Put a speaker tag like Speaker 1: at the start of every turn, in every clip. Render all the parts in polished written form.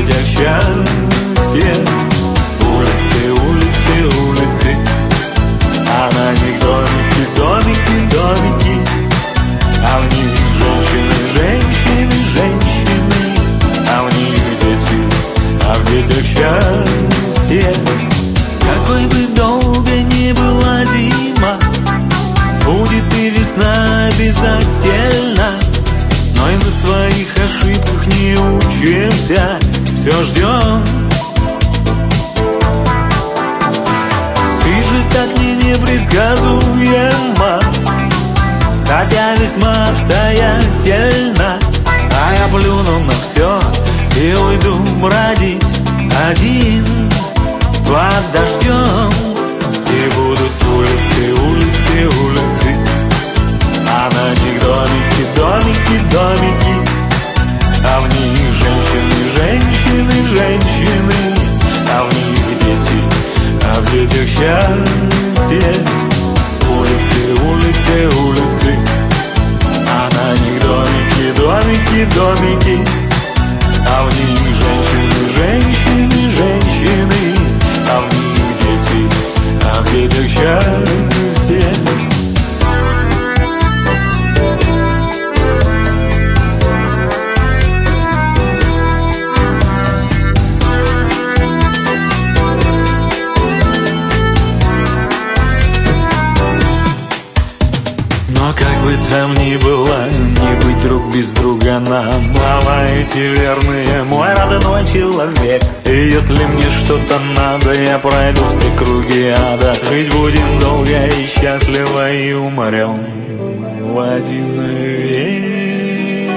Speaker 1: детях счастье. Улицы, улицы, улицы, а на них домики, домики, домики, а в них женщины, женщины, женщины, а в них дети, а в детях счастье. Какой бы долго ни была зима, будет и весна обязательно. Но и на своих ошибках не учимся, все ждем. Ты же так не непредсказуема, хотя весьма обстоятельно. А я плюну на все и уйду бродить один под дождем. И будут улицы, улицы, улицы, а на них домики, домики, домики, а в них женщины, женщины, женщины, а в них дети, а в детях счастье. Улицы, улицы, улицы, а на них домики, домики, домики, а в них женщины, женщины, женщины, а в них дети, а в детях счастье. Но как бы там ни было, не быть друг без друга нам. Слова эти верные, мой родной человек. И если мне что-то надо, я пройду все круги ада. Жить будем долго и счастливо, и умрем в один век.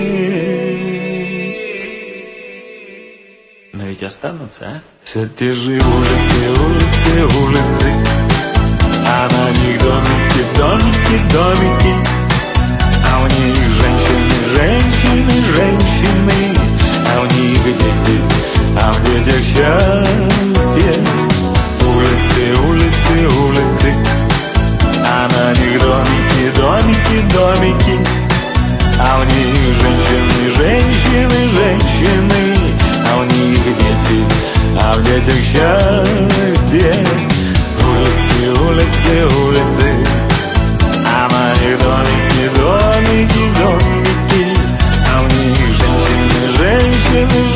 Speaker 1: Но ведь останутся, а? Все те же улицы, улицы, улицы, а на них домики, домики, домики, а в них женщины, женщины, женщины, а в них дети, а в детях счастье. Улицы, улицы, улицы, а на них домики, домики, домики, а в них женщины, женщины, женщины, а в них дети, а в детях счастье. Улицы, улицы, улицы, а на них домики, домики, домики, а в них женщины, женщины,